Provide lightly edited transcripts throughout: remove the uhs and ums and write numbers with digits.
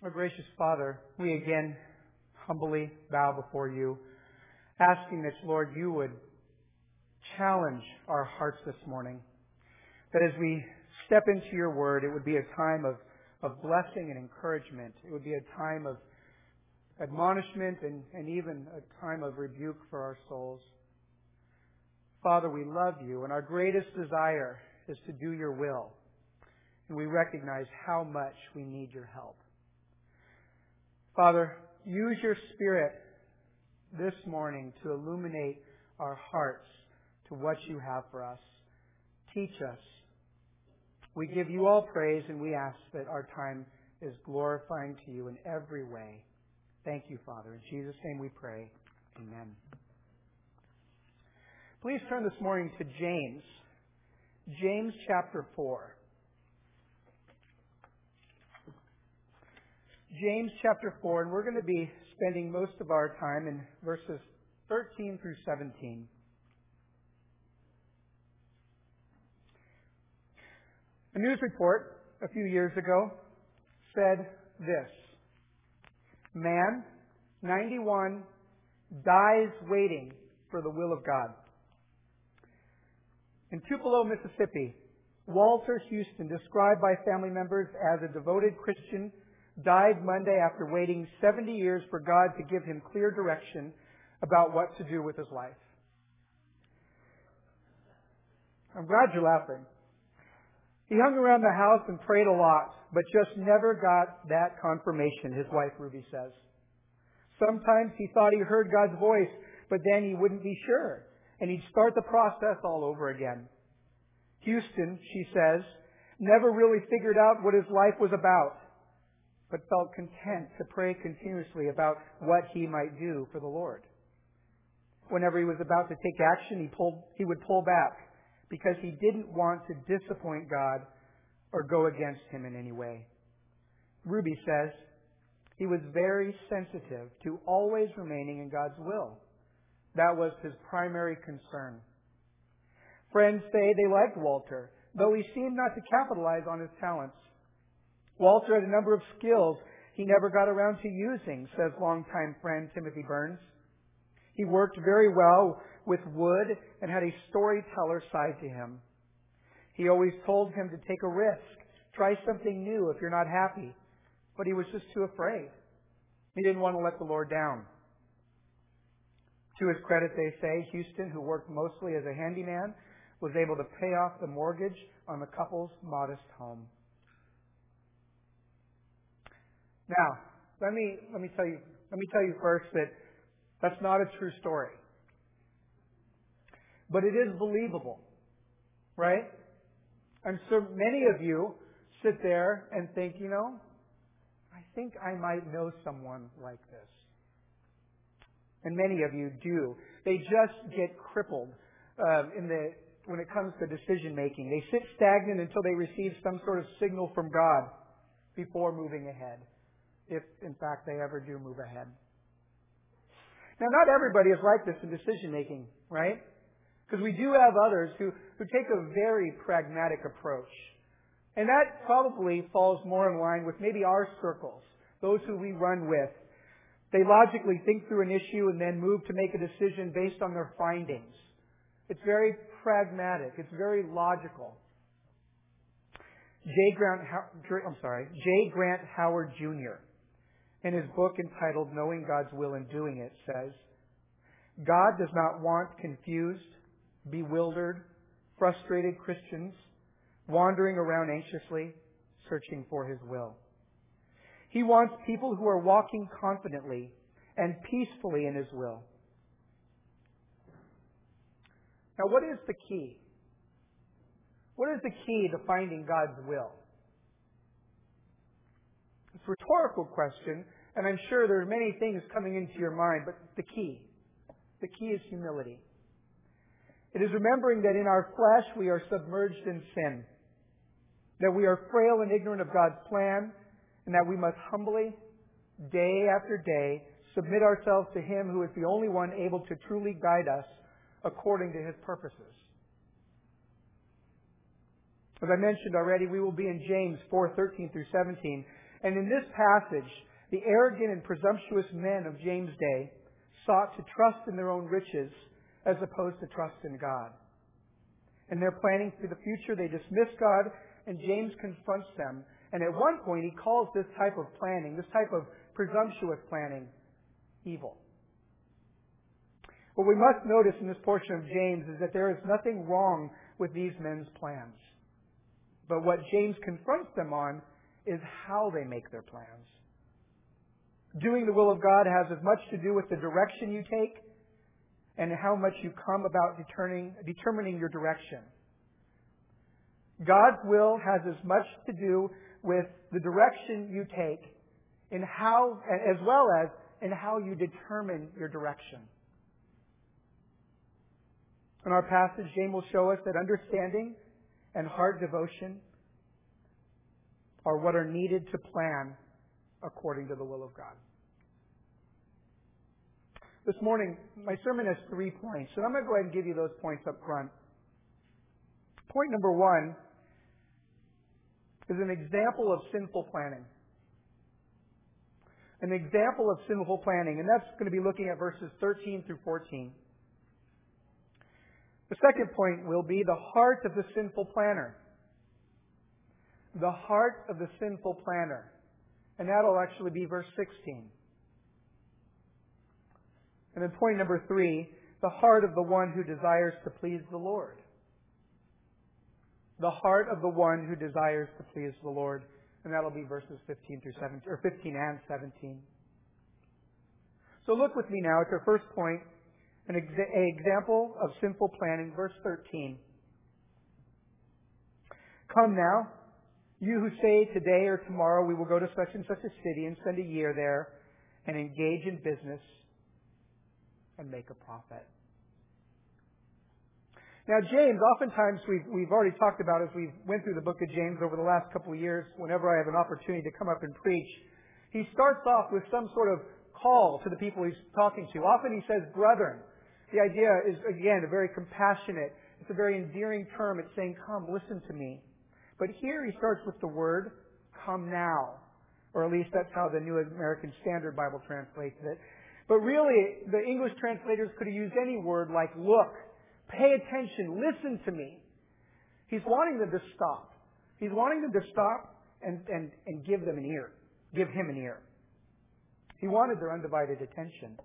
Our gracious Father, we again humbly bow before you, asking that, Lord, you would challenge our hearts this morning. That as we step into your word, it would be a time of blessing and encouragement. It would be a time of admonishment and even a time of rebuke for our souls. Father, we love you, and our greatest desire is to do your will. And we recognize how much we need your help. Father, use your Spirit this morning to illuminate our hearts to what you have for us. Teach us. We give you all praise, and we ask that our time is glorifying to you in every way. Thank you, Father. In Jesus' name we pray. Amen. Please turn this morning to James. James chapter 4. James chapter 4, and we're going to be spending most of our time in verses 13 through 17. A news report a few years ago said this: man, 91, dies waiting for the will of God. In Tupelo, Mississippi, Walter Houston, described by family members as a devoted Christian, died Monday after waiting 70 years for God to give him clear direction about what to do with his life. I'm glad you're laughing. He hung around the house and prayed a lot, but just never got that confirmation, his wife Ruby says. Sometimes he thought he heard God's voice, but then he wouldn't be sure, and he'd start the process all over again. Houston, she says, never really figured out what his life was about, but felt content to pray continuously about what he might do for the Lord. Whenever he was about to take action, he would pull back because he didn't want to disappoint God or go against him in any way. Ruby says he was very sensitive to always remaining in God's will. That was his primary concern. Friends say they liked Walter, though he seemed not to capitalize on his talents. Walter had a number of skills he never got around to using, says longtime friend Timothy Burns. He worked very well with wood and had a storyteller side to him. He always told him to take a risk, try something new if you're not happy, but he was just too afraid. He didn't want to let the Lord down. To his credit, they say, Houston, who worked mostly as a handyman, was able to pay off the mortgage on the couple's modest home. Now, let me tell you first that that's not a true story. But it is believable, right? I'm sure many of you sit there and think, I think I might know someone like this. And many of you do. They just get crippled when it comes to decision making. They sit stagnant until they receive some sort of signal from God before moving ahead. If, in fact, they ever do move ahead. Now, not everybody is like this in decision making, right? Because we do have others who take a very pragmatic approach. And that probably falls more in line with maybe our circles, those who we run with. They logically think through an issue and then move to make a decision based on their findings. It's very pragmatic. It's very logical. J. Grant Howard Jr., in his book entitled Knowing God's Will and Doing It, says, God does not want confused, bewildered, frustrated Christians wandering around anxiously, searching for His will. He wants people who are walking confidently and peacefully in His will. Now, what is the key? What is the key to finding God's will? It's a rhetorical question, and I'm sure there are many things coming into your mind, but the key is humility. It is remembering that in our flesh we are submerged in sin, that we are frail and ignorant of God's plan, and that we must humbly, day after day, submit ourselves to Him who is the only one able to truly guide us according to His purposes. As I mentioned already, we will be in James 4:13 through 17. And in this passage, the arrogant and presumptuous men of James' day sought to trust in their own riches as opposed to trust in God. In their planning for the future, they dismiss God, and James confronts them. And at one point, he calls this type of planning, this type of presumptuous planning, evil. What we must notice in this portion of James is that there is nothing wrong with these men's plans. But what James confronts them on is how they make their plans. Doing the will of God has as much to do with the direction you take and how much you come about determining your direction. God's will has as much to do with the direction you take and how, as well as in how you determine your direction. In our passage, James will show us that understanding and heart devotion are what are needed to plan according to the will of God. This morning, my sermon has 3 points, and I'm going to go ahead and give you those points up front. Point number 1 is an example of sinful planning. An example of sinful planning, and that's going to be looking at verses 13 through 14. The second point will be the heart of the sinful planner. The heart of the sinful planner. And that'll actually be verse 16. And then point number 3, the heart of the one who desires to please the Lord. The heart of the one who desires to please the Lord. And that'll be verses 15 through 17, or 15 and 17. So look with me now at our first point, an example of sinful planning, verse 13. Come now, you who say today or tomorrow we will go to such and such a city and spend a year there and engage in business and make a profit. Now, James, oftentimes we've already talked about as we went through the book of James over the last couple of years, whenever I have an opportunity to come up and preach, he starts off with some sort of call to the people he's talking to. Often he says, brethren. The idea is, again, a very compassionate, it's a very endearing term. It's saying, come, listen to me. But here he starts with the word, come now. Or at least that's how the New American Standard Bible translates it. But really, the English translators could have used any word like look, pay attention, listen to me. He's wanting them to stop. He's wanting them to stop and give them an ear. Give him an ear. He wanted their undivided attention.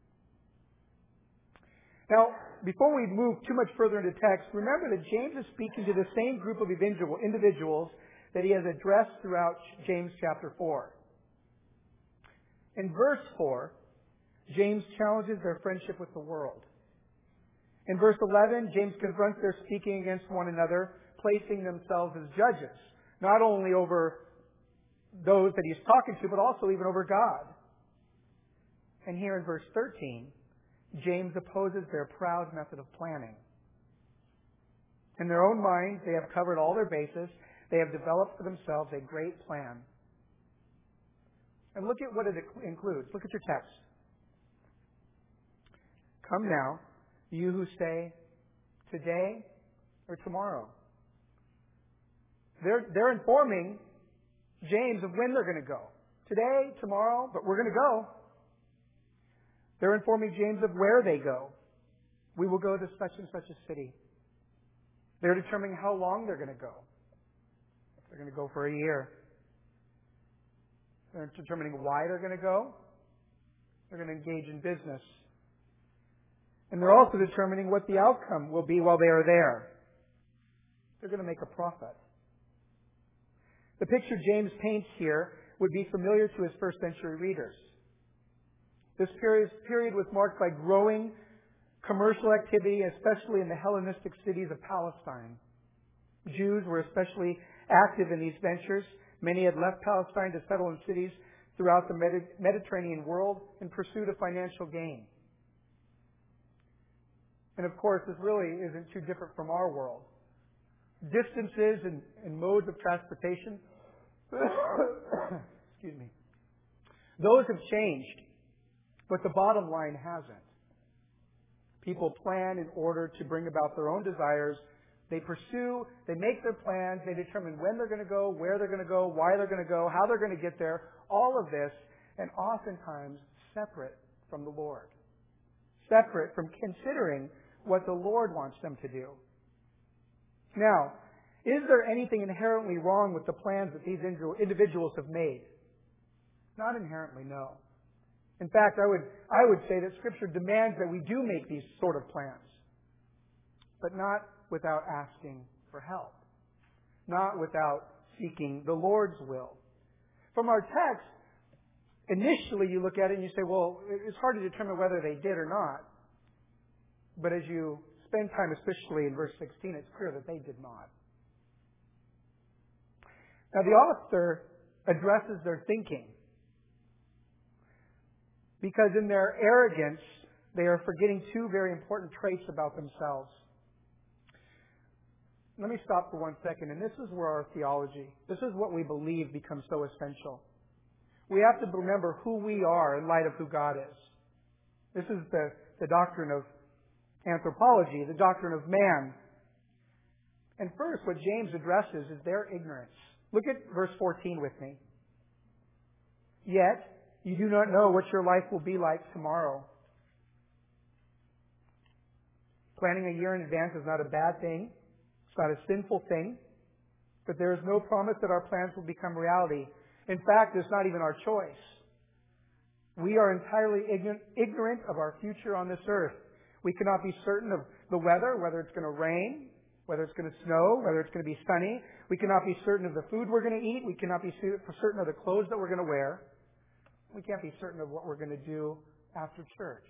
Now, before we move too much further into text, remember that James is speaking to the same group of individuals that he has addressed throughout James chapter 4. In verse 4, James challenges their friendship with the world. In verse 11, James confronts their speaking against one another, placing themselves as judges, not only over those that he's talking to, but also even over God. And here in verse 13, James opposes their proud method of planning. In their own minds, they have covered all their bases. They have developed for themselves a great plan. And look at what it includes. Look at your text. Come now, you who say, today or tomorrow. They're informing James of when they're going to go. Today, tomorrow, but we're going to go. They're informing James of where they go. We will go to such and such a city. They're determining how long they're going to go. If they're going to go for a year. They're determining why they're going to go. They're going to engage in business. And they're also determining what the outcome will be while they are there. They're going to make a profit. The picture James paints here would be familiar to his first century readers. This period was marked by growing commercial activity, especially in the Hellenistic cities of Palestine. Jews were especially active in these ventures. Many had left Palestine to settle in cities throughout the Mediterranean world in pursuit of financial gain. And of course, this really isn't too different from our world. Distances and modes of transportation, excuse me, those have changed, but the bottom line hasn't. People plan in order to bring about their own desires They pursue, they make their plans, they determine when they're going to go, where they're going to go, why they're going to go, how they're going to get there, all of this, and oftentimes separate from the Lord. Separate from considering what the Lord wants them to do. Now, is there anything inherently wrong with the plans that these individuals have made? Not inherently, no. In fact, I would say that Scripture demands that we do make these sort of plans, but not without asking for help, not without seeking the Lord's will. From our text, initially you look at it and you say, well, it's hard to determine whether they did or not. But as you spend time, especially in verse 16, it's clear that they did not. Now the author addresses their thinking, because in their arrogance, they are forgetting two very important traits about themselves. Let me stop for 1 second, and this is where our theology, this is what we believe becomes so essential. We have to remember who we are in light of who God is. This is the doctrine of anthropology, the doctrine of man. And first, what James addresses is their ignorance. Look at verse 14 with me. Yet, you do not know what your life will be like tomorrow. Planning a year in advance is not a bad thing. It's not a sinful thing. But there is no promise that our plans will become reality. In fact, it's not even our choice. We are entirely ignorant of our future on this earth. We cannot be certain of the weather, whether it's going to rain, whether it's going to snow, whether it's going to be sunny. We cannot be certain of the food we're going to eat. We cannot be certain of the clothes that we're going to wear. We can't be certain of what we're going to do after church.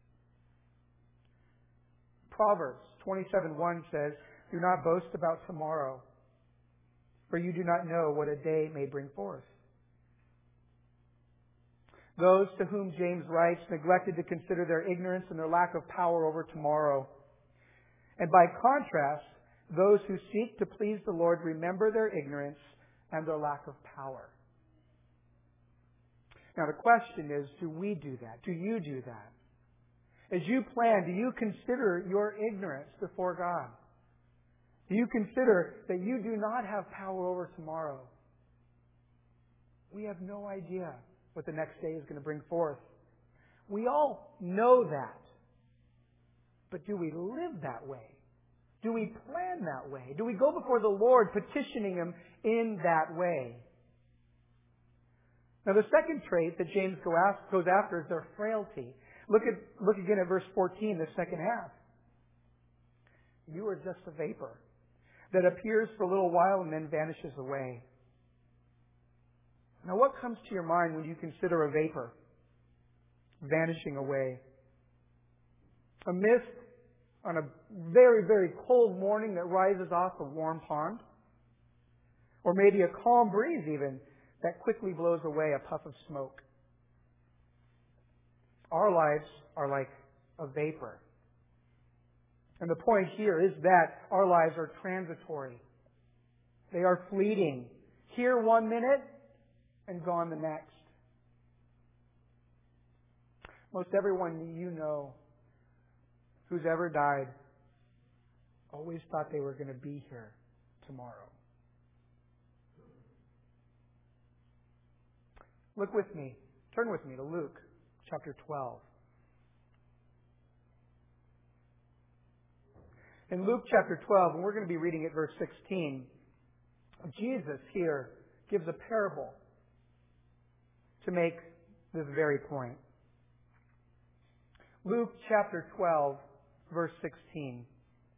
Proverbs 27:1 says, do not boast about tomorrow, for you do not know what a day may bring forth. Those to whom James writes neglected to consider their ignorance and their lack of power over tomorrow. And by contrast, those who seek to please the Lord remember their ignorance and their lack of power. Now the question is, do we do that? Do you do that? As you plan, do you consider your ignorance before God? Do you consider that you do not have power over tomorrow? We have no idea what the next day is going to bring forth. We all know that. But do we live that way? Do we plan that way? Do we go before the Lord petitioning Him in that way? Now the second trait that James goes after is their frailty. Look again at verse 14, the second half. You are just a vapor that appears for a little while and then vanishes away. Now what comes to your mind when you consider a vapor vanishing away? A mist on a very, very cold morning that rises off a warm pond? Or maybe a calm breeze even that quickly blows away a puff of smoke. Our lives are like a vapor. And the point here is that our lives are transitory. They are fleeting. Here 1 minute and gone the next. Most everyone you know who's ever died always thought they were going to be here tomorrow. Turn with me to Luke chapter 12. In Luke chapter 12, and we're going to be reading at verse 16, Jesus here gives a parable to make this very point. Luke chapter 12, verse 16.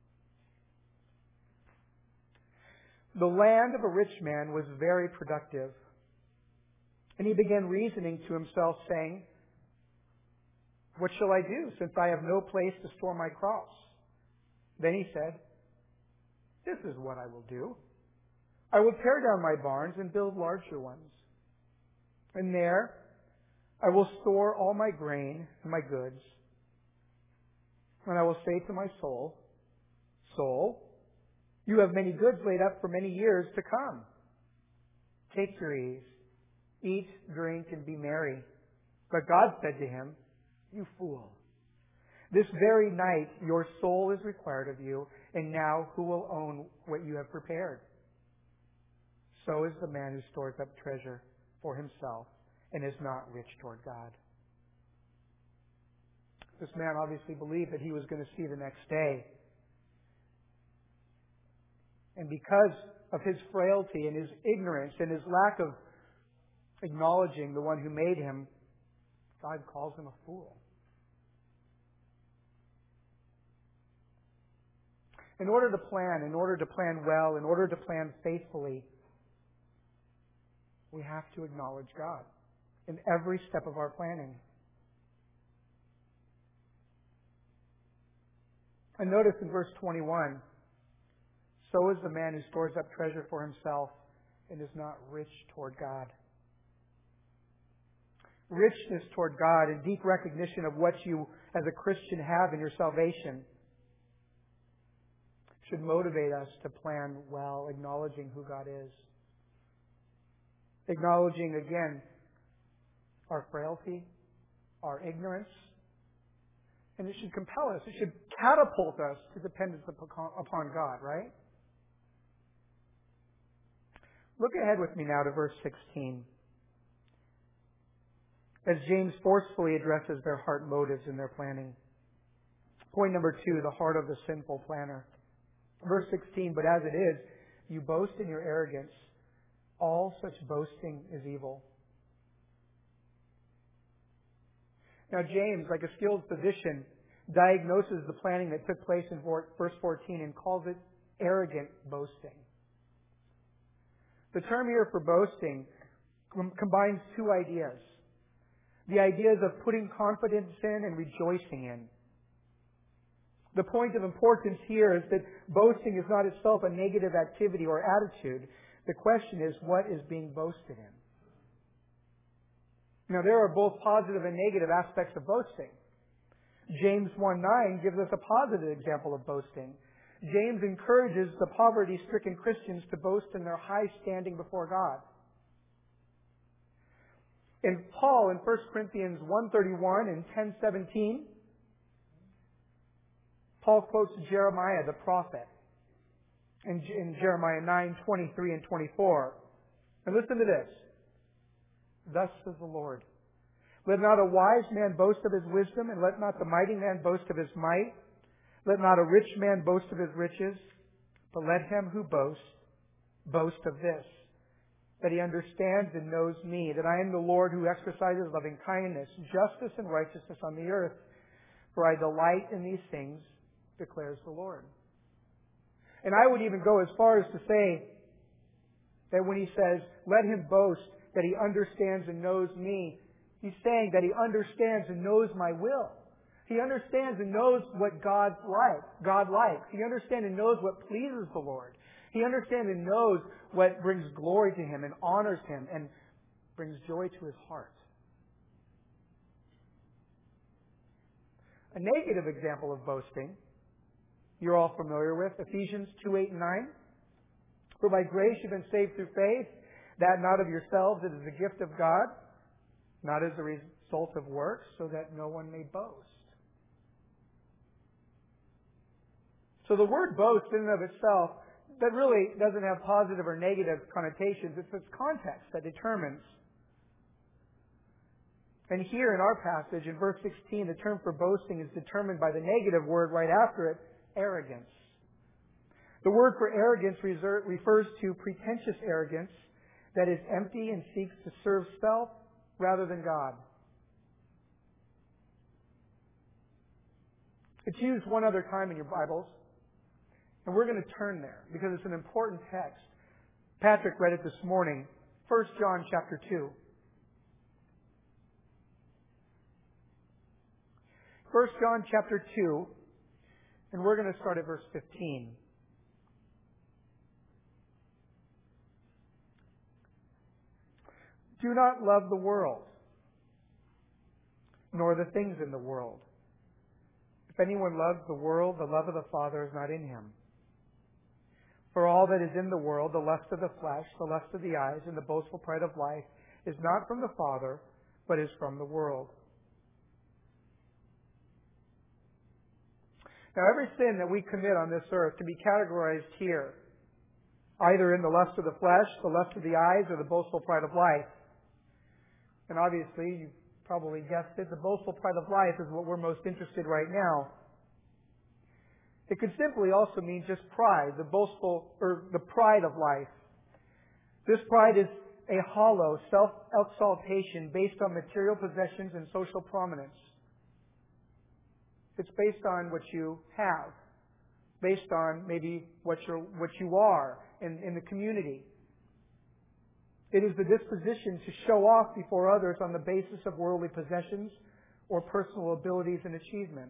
The land of a rich man was very productive. And he began reasoning to himself, saying, what shall I do, since I have no place to store my crops? Then he said, this is what I will do. I will tear down my barns and build larger ones. And there I will store all my grain and my goods. And I will say to my soul, soul, you have many goods laid up for many years to come. Take your ease. Eat, drink, and be merry. But God said to him, you fool, this very night your soul is required of you, And now who will own what you have prepared? So is the man who stores up treasure for himself and is not rich toward God. This man obviously believed that he was going to see the next day. And because of his frailty and his ignorance and his lack of acknowledging the one who made him, God calls him a fool. In order to plan well, in order to plan faithfully, we have to acknowledge God in every step of our planning. And notice in verse 21, so is the man who stores up treasure for himself and is not rich toward God. Richness toward God and deep recognition of what you as a Christian have in your salvation should motivate us to plan well, acknowledging who God is. Acknowledging, again, our frailty, our ignorance. And it should compel us. It should catapult us to dependence upon God, right? Look ahead with me now to verse 16. As James forcefully addresses their heart motives in their planning. Point number 2, the heart of the sinful planner. Verse 16, but as it is, you boast in your arrogance. All such boasting is evil. Now James, like a skilled physician, diagnoses the planning that took place in verse 14 and calls it arrogant boasting. The term here for boasting combines two ideas. The ideas of putting confidence in and rejoicing in. The point of importance here is that boasting is not itself a negative activity or attitude. The question is, what is being boasted in? Now, there are both positive and negative aspects of boasting. James 1:9 gives us a positive example of boasting. James encourages the poverty-stricken Christians to boast in their high standing before God. And Paul in 1 Corinthians 1:31 and 10:17, Paul quotes Jeremiah the prophet in Jeremiah 9:23 and 24. And listen to this. Thus says the Lord, let not a wise man boast of his wisdom, and let not the mighty man boast of his might. Let not a rich man boast of his riches, but let him who boasts boast of this, that he understands and knows me, that I am the Lord who exercises loving kindness, justice, and righteousness on the earth. For I delight in these things, declares the Lord. And I would even go as far as to say that when he says, let him boast that he understands and knows me, he's saying that he understands and knows my will. He understands and knows what God likes. He understands and knows what pleases the Lord. He understands and knows what brings glory to him and honors him and brings joy to his heart. A negative example of boasting you're all familiar with, Ephesians 2:8 and 9. For by grace you've been saved through faith, that not of yourselves, it is a gift of God, not as a result of works, so that no one may boast. So the word boast in and of itself, that really doesn't have positive or negative connotations. It's its context that determines. And here in our passage, in verse 16, the term for boasting is determined by the negative word right after it, arrogance. The word for arrogance refers to pretentious arrogance that is empty and seeks to serve self rather than God. It's used one other time in your Bibles, and we're going to turn there because it's an important text. Patrick read it this morning, 1 John chapter 2. 1 John chapter 2, and we're going to start at verse 15. Do not love the world, nor the things in the world. If anyone loves the world, the love of the Father is not in him. For all that is in the world, the lust of the flesh, the lust of the eyes, and the boastful pride of life, is not from the Father, but is from the world. Now, every sin that we commit on this earth can be categorized here, either in the lust of the flesh, the lust of the eyes, or the boastful pride of life. And obviously, you probably guessed it, the boastful pride of life is what we're most interested right now. It could simply also mean just pride, the boastful, or the pride of life. This pride is a hollow self-exaltation based on material possessions and social prominence. It's based on what you have, based on maybe what you are in the community. It is the disposition to show off before others on the basis of worldly possessions or personal abilities and achievements.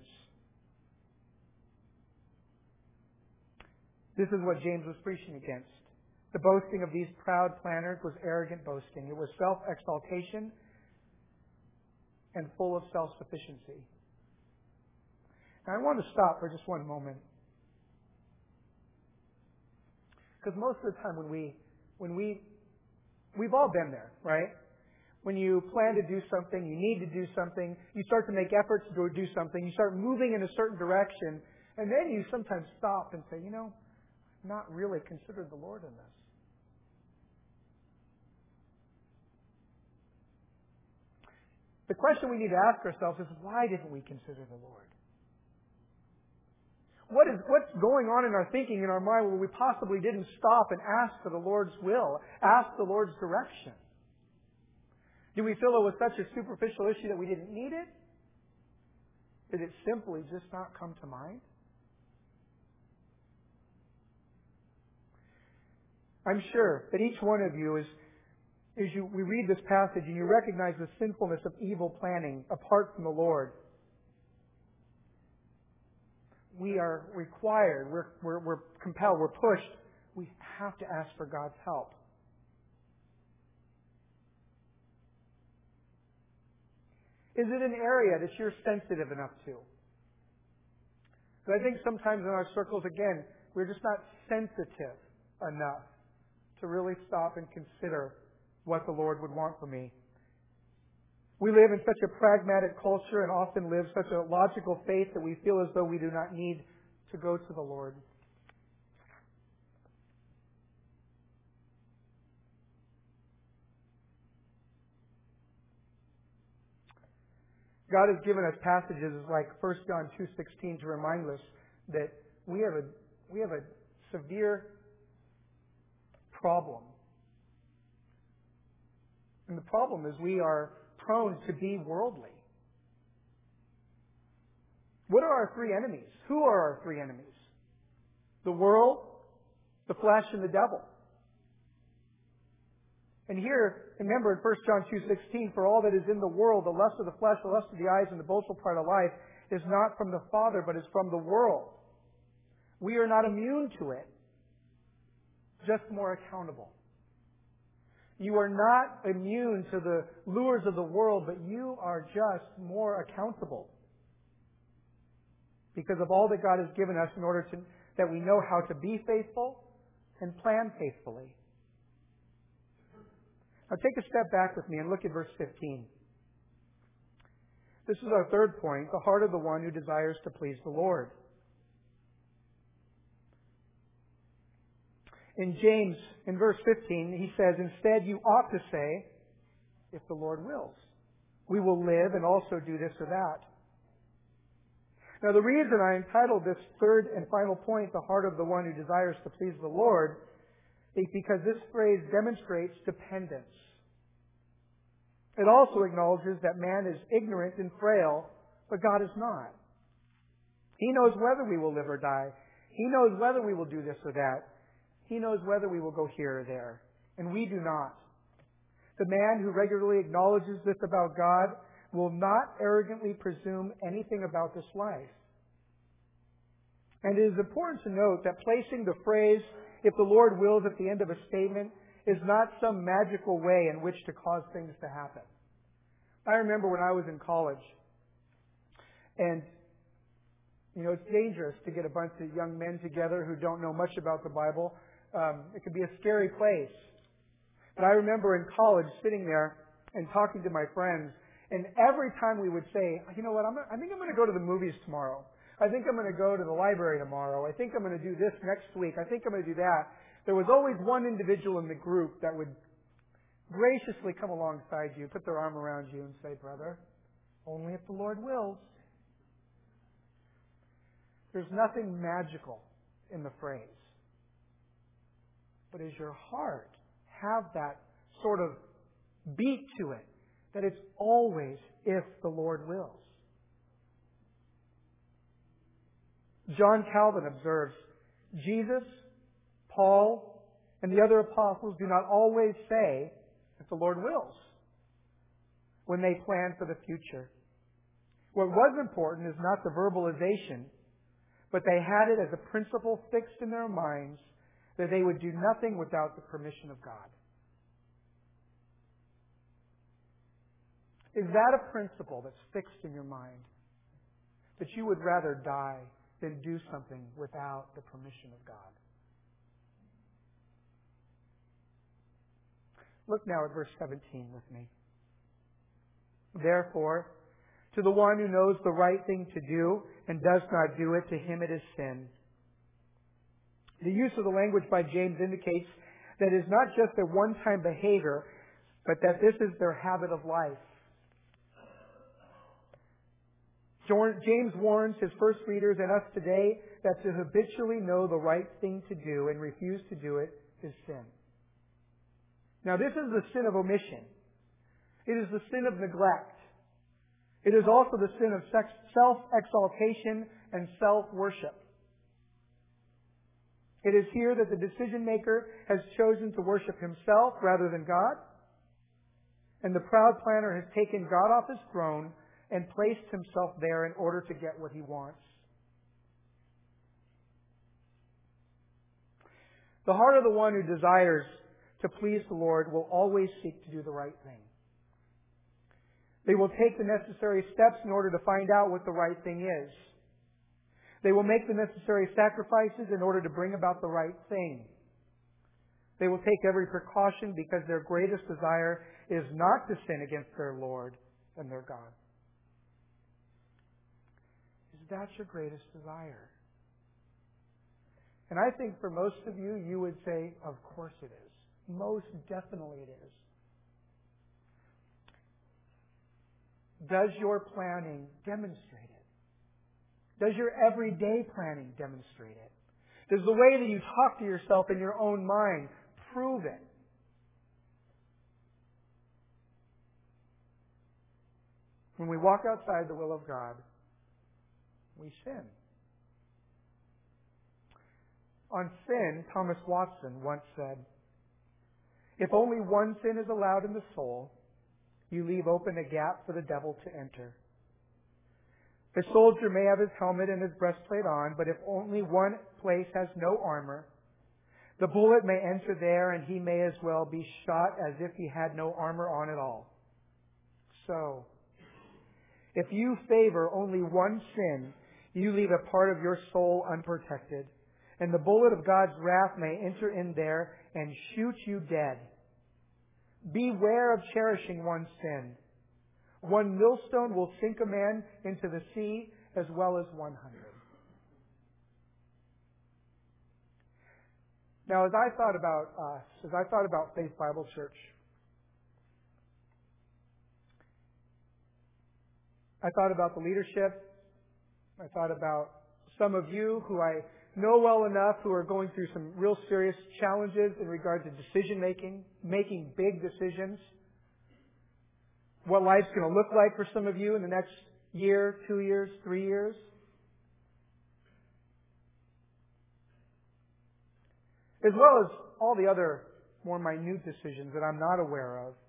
This is what James was preaching against. The boasting of these proud planners was arrogant boasting. It was self-exaltation and full of self-sufficiency. Now, I want to stop for just one moment. Because most of the time we've all been there, right? When you plan to do something, you need to do something, you start to make efforts to do something, you start moving in a certain direction, and then you sometimes stop and say, not really considered the Lord in this. The question we need to ask ourselves is, why didn't we consider the Lord? What's going on in our thinking, in our mind, where we possibly didn't stop and ask for the Lord's will, ask the Lord's direction? Do we feel it was such a superficial issue that we didn't need it? Did it simply just not come to mind? I'm sure that each one of you, we read this passage and you recognize the sinfulness of evil planning apart from the Lord. We are required, we're compelled, we're pushed. We have to ask for God's help. Is it an area that you're sensitive enough to? Because I think sometimes in our circles, again, we're just not sensitive enough to really stop and consider what the Lord would want for me. We live in such a pragmatic culture and often live such a logical faith that we feel as though we do not need to go to the Lord. God has given us passages like 1 John 2:16 to remind us that we have a severe problem. And the problem is we are prone to be worldly. What are our three enemies? Who are our three enemies? The world, the flesh, and the devil. And here, remember in 1 John 2:16, for all that is in the world, the lust of the flesh, the lust of the eyes, and the boastful pride of life, is not from the Father, but is from the world. We are not immune to it, just more accountable. You are not immune to the lures of the world, but you are just more accountable because of all that God has given us in order that we know how to be faithful and plan faithfully. Now take a step back with me and look at verse 15. This is our third point, the heart of the one who desires to please the Lord. In James, in verse 15, he says, instead you ought to say, if the Lord wills, we will live and also do this or that. Now the reason I entitled this third and final point, the heart of the one who desires to please the Lord, is because this phrase demonstrates dependence. It also acknowledges that man is ignorant and frail, but God is not. He knows whether we will live or die. He knows whether we will do this or that. He knows whether we will go here or there. And we do not. The man who regularly acknowledges this about God will not arrogantly presume anything about this life. And it is important to note that placing the phrase, if the Lord wills, at the end of a statement is not some magical way in which to cause things to happen. I remember when I was in college, and it's dangerous to get a bunch of young men together who don't know much about the Bible. It can be a scary place. But I remember in college sitting there and talking to my friends, and every time we would say, you know what, I think I'm going to go to the movies tomorrow. I think I'm going to go to the library tomorrow. I think I'm going to do this next week. I think I'm going to do that. There was always one individual in the group that would graciously come alongside you, put their arm around you and say, brother, only if the Lord wills. There's nothing magical in the phrase. But does your heart have that sort of beat to it, that it's always if the Lord wills? John Calvin observes, Jesus, Paul, and the other apostles do not always say, if the Lord wills, when they plan for the future. What was important is not the verbalization, but they had it as a principle fixed in their minds that they would do nothing without the permission of God. Is that a principle that's fixed in your mind? That you would rather die than do something without the permission of God? Look now at verse 17 with me. Therefore, to the one who knows the right thing to do and does not do it, to him it is sin. The use of the language by James indicates that it is not just a one-time behavior, but that this is their habit of life. James warns his first readers and us today that to habitually know the right thing to do and refuse to do it is sin. Now, this is the sin of omission. It is the sin of neglect. It is also the sin of self-exaltation and self-worship. It is here that the decision maker has chosen to worship himself rather than God. And the proud planner has taken God off his throne and placed himself there in order to get what he wants. The heart of the one who desires to please the Lord will always seek to do the right thing. They will take the necessary steps in order to find out what the right thing is. They will make the necessary sacrifices in order to bring about the right thing. They will take every precaution because their greatest desire is not to sin against their Lord and their God. Is that your greatest desire? And I think for most of you, you would say, of course it is. Most definitely it is. Does your planning demonstrate it? Does your everyday planning demonstrate it? Does the way that you talk to yourself in your own mind prove it? When we walk outside the will of God, we sin. On sin, Thomas Watson once said, "If only one sin is allowed in the soul, you leave open a gap for the devil to enter. The soldier may have his helmet and his breastplate on, but if only one place has no armor, the bullet may enter there and he may as well be shot as if he had no armor on at all. So, if you favor only one sin, you leave a part of your soul unprotected, and the bullet of God's wrath may enter in there and shoot you dead. Beware of cherishing one sin. One millstone will sink a man into the sea as well as 100. Now, as I thought about us, as I thought about Faith Bible Church, I thought about the leadership. I thought about some of you who I know well enough who are going through some real serious challenges in regard to decision making, making big decisions. What life's going to look like for some of you in the next year, 2 years, 3 years. As well as all the other more minute decisions that I'm not aware of.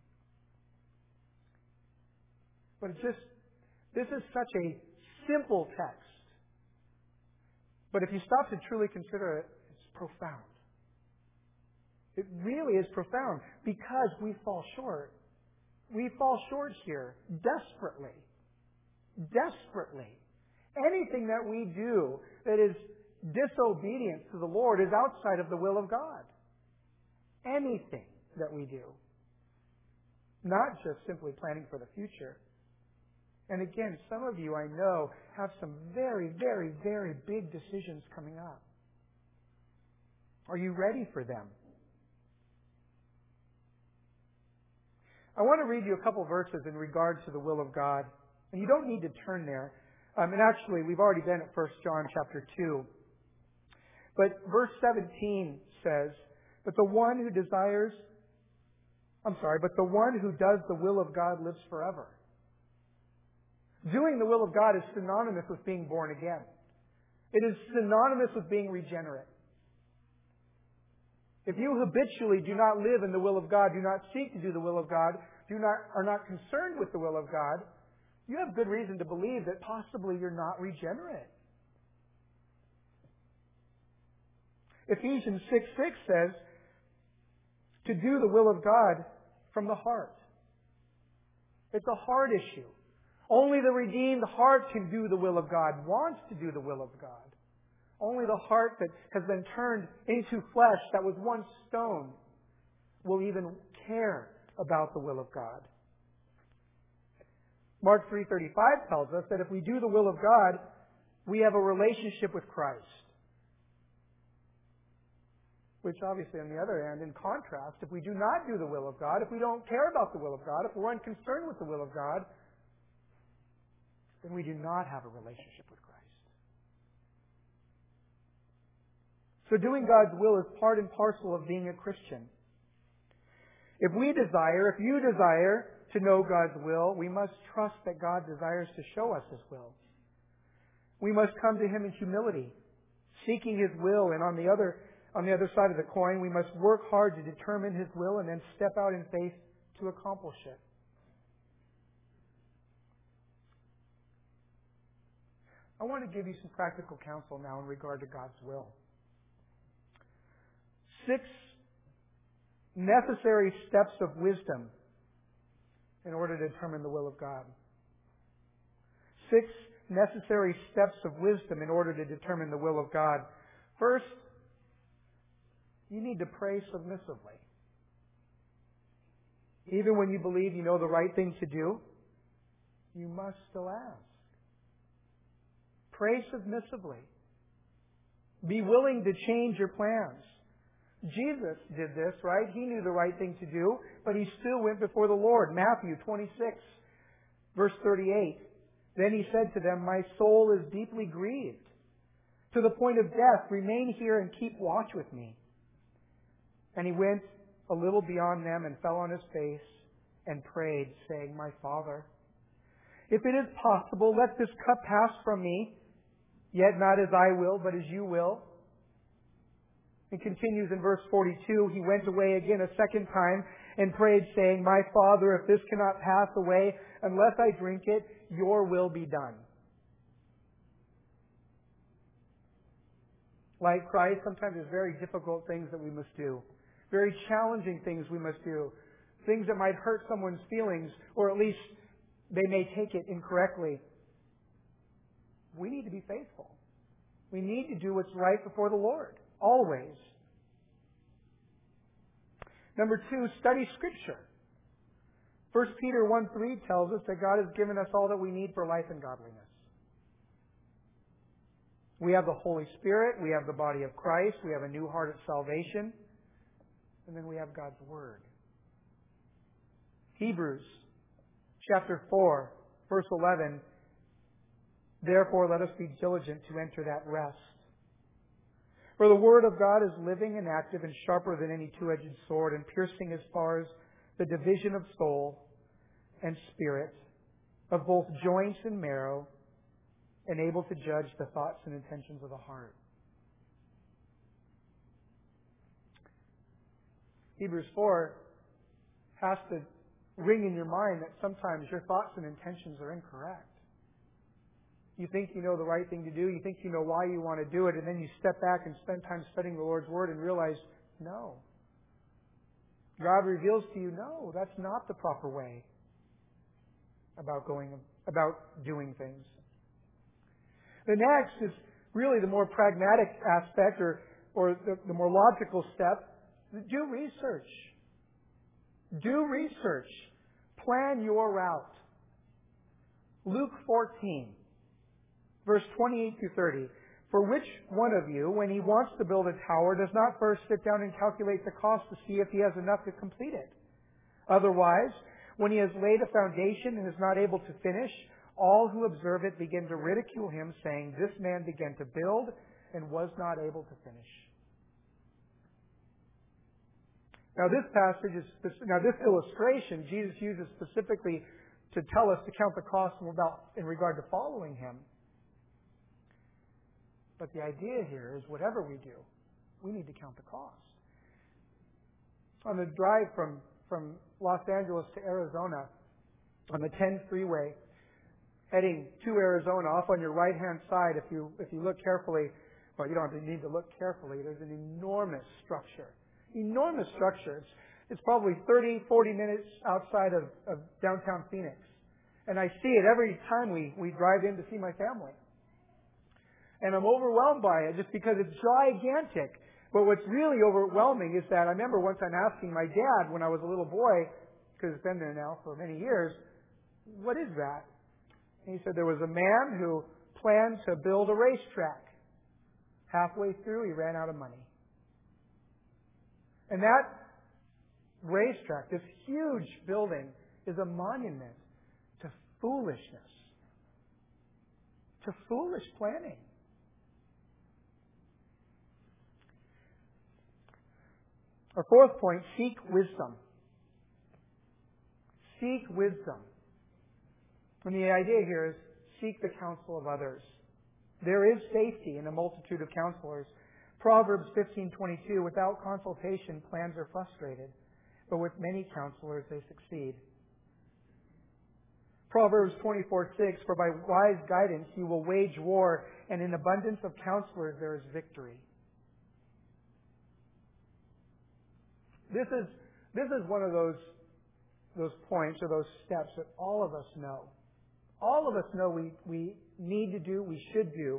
But this is such a simple text. But if you stop to truly consider it, it's profound. It really is profound because we fall short. We fall short here desperately. Desperately. Anything that we do that is disobedience to the Lord is outside of the will of God. Anything that we do. Not just simply planning for the future. And again, some of you I know have some very, very, very big decisions coming up. Are you ready for them? I want to read you a couple verses in regard to the will of God. And you don't need to turn there. And actually, we've already been at 1 John chapter 2. But verse 17 says, but the one who does the will of God lives forever. Doing the will of God is synonymous with being born again. It is synonymous with being regenerate. If you habitually do not live in the will of God, do not seek to do the will of God, are not concerned with the will of God, you have good reason to believe that possibly you're not regenerate. Ephesians 6:6 says, to do the will of God from the heart. It's a heart issue. Only the redeemed heart can do the will of God, wants to do the will of God. Only the heart that has been turned into flesh that was once stone will even care about the will of God. Mark 3:35 tells us that if we do the will of God, we have a relationship with Christ. Which obviously, on the other hand, in contrast, if we do not do the will of God, if we don't care about the will of God, if we're unconcerned with the will of God, then we do not have a relationship with Christ. So doing God's will is part and parcel of being a Christian. If you desire to know God's will, we must trust that God desires to show us His will. We must come to Him in humility, seeking His will, and on the other side of the coin, we must work hard to determine His will and then step out in faith to accomplish it. I want to give you some practical counsel now in regard to God's will. 6 necessary steps of wisdom in order to determine the will of God. 6 necessary steps of wisdom in order to determine the will of God. First, you need to pray submissively. Even when you believe you know the right thing to do, you must still ask. Pray submissively. Be willing to change your plans. Jesus did this, right? He knew the right thing to do, but He still went before the Lord. Matthew 26, verse 38. Then He said to them, my soul is deeply grieved to the point of death. Remain here and keep watch with me. And He went a little beyond them and fell on His face and prayed, saying, my Father, if it is possible, let this cup pass from me, yet not as I will, but as You will. It continues in verse 42, He went away again a second time and prayed, saying, my Father, if this cannot pass away unless I drink it, Your will be done. Like Christ, sometimes there's very difficult things that we must do. Very challenging things we must do. Things that might hurt someone's feelings, or at least they may take it incorrectly. We need to be faithful. We need to do what's right before the Lord. Always. Number 2, study Scripture. 1 Peter 1:3 tells us that God has given us all that we need for life and godliness. We have the Holy Spirit, we have the body of Christ, we have a new heart of salvation, and then we have God's Word. Hebrews chapter 4, verse 11, therefore let us be diligent to enter that rest. For the Word of God is living and active and sharper than any two-edged sword, and piercing as far as the division of soul and spirit, of both joints and marrow, and able to judge the thoughts and intentions of the heart. Hebrews 4 has to ring in your mind that sometimes your thoughts and intentions are incorrect. You think you know the right thing to do. You think you know why you want to do it. And then you step back and spend time studying the Lord's Word and realize, no. God reveals to you, no, that's not the proper way about doing things. The next is really the more pragmatic aspect or the more logical step. Do research. Do research. Plan your route. Luke 14, verse 28 through 30. For which one of you, when he wants to build a tower, does not first sit down and calculate the cost to see if he has enough to complete it? Otherwise, when he has laid a foundation and is not able to finish, all who observe it begin to ridicule him, saying, this man began to build and was not able to finish. Now this this illustration, Jesus uses specifically to tell us to count the cost in regard to following Him. But the idea here is whatever we do, we need to count the cost. On the drive from Los Angeles to Arizona, on the 10 freeway, heading to Arizona, off on your right-hand side, if you look carefully, well, you don't need to look carefully, there's an enormous structure. Enormous structure. It's probably 30, 40 minutes outside of downtown Phoenix. And I see it every time we drive in to see my family. And I'm overwhelmed by it just because it's gigantic. But what's really overwhelming is that I remember once I'm asking my dad when I was a little boy, because it's been there now for many years, what is that? And he said there was a man who planned to build a racetrack. Halfway through, he ran out of money. And that racetrack, this huge building, is a monument to foolishness. To foolish planning. Our fourth point, seek wisdom. Seek wisdom. And the idea here is seek the counsel of others. There is safety in a multitude of counselors. Proverbs 15:22, without consultation, plans are frustrated, but with many counselors they succeed. Proverbs 24:6, for by wise guidance you will wage war, and in abundance of counselors there is victory. This is one of those points or those steps that all of us know. All of us know we need to do, we should do.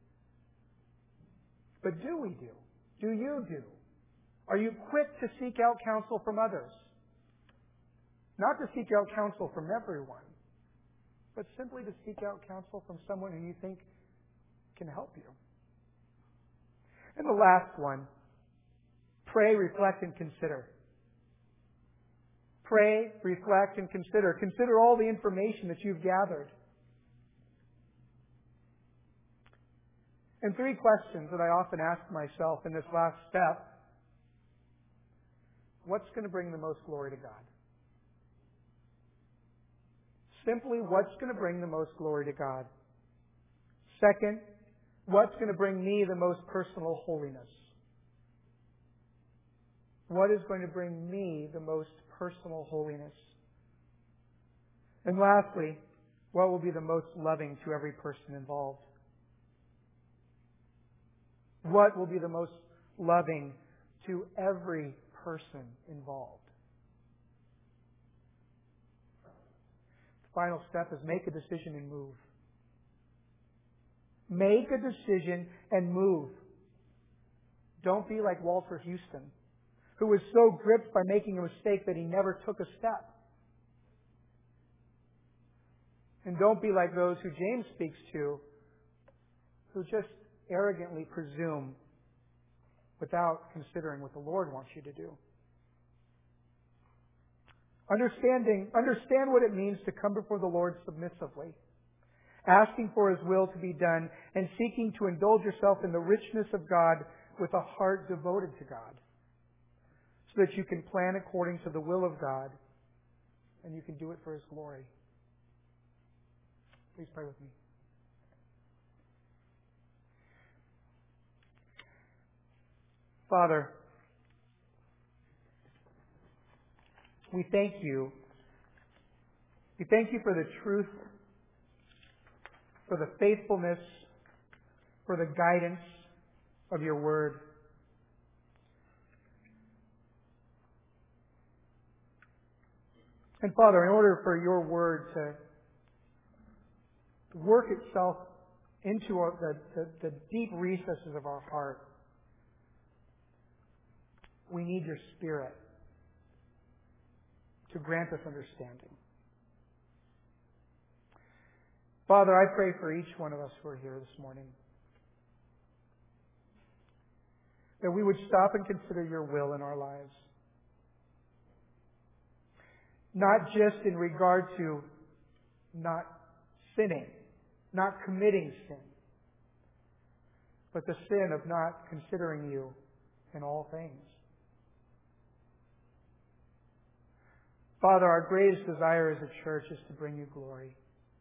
But do we do? Do you do? Are you quick to seek out counsel from others? Not to seek out counsel from everyone, but simply to seek out counsel from someone who you think can help you. And the last one, pray, reflect, and consider. Pray, reflect, and consider. Consider all the information that you've gathered. And three questions that I often ask myself in this last step. What's going to bring the most glory to God? Simply, what's going to bring the most glory to God? Second, what's going to bring me the most personal holiness? What is going to bring me the most personal holiness? And lastly, what will be the most loving to every person involved? What will be the most loving to every person involved? The final step is make a decision and move. Make a decision and move. Don't be like Walter Houston, who was so gripped by making a mistake that he never took a step. And don't be like those who James speaks to, who just arrogantly presume without considering what the Lord wants you to do. Understand what it means to come before the Lord submissively, asking for His will to be done, and seeking to indulge yourself in the richness of God with a heart devoted to God, so that you can plan according to the will of God, and you can do it for His glory. Please pray with me. Father, we thank You. We thank You for the truth, for the faithfulness, for the guidance of Your Word. And Father, in order for Your Word to work itself into the deep recesses of our heart, we need Your Spirit to grant us understanding. Father, I pray for each one of us who are here this morning, that we would stop and consider your will in our lives. Not just in regard to not sinning, not committing sin, but the sin of not considering you in all things. Father, our greatest desire as a church is to bring you glory.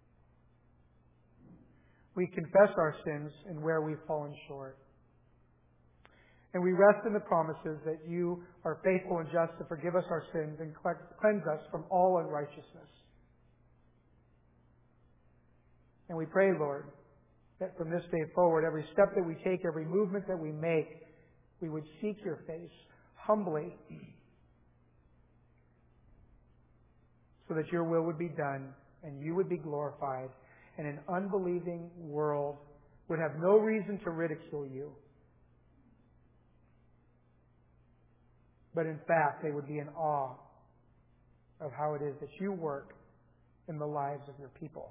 We confess our sins and where we've fallen short. And we rest in the promises that you are faithful and just to forgive us our sins and cleanse us from all unrighteousness. And we pray, Lord, that from this day forward, every step that we take, every movement that we make, we would seek your face humbly so that your will would be done and you would be glorified, and an unbelieving world would have no reason to ridicule you. But in fact, they would be in awe of how it is that you work in the lives of your people.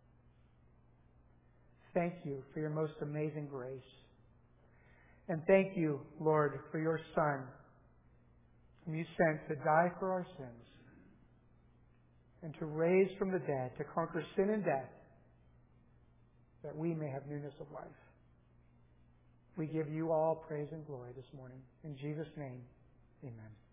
Thank you for your most amazing grace. And thank you, Lord, for your Son, whom you sent to die for our sins and to raise from the dead, to conquer sin and death, that we may have newness of life. We give you all praise and glory this morning. In Jesus' name, amen.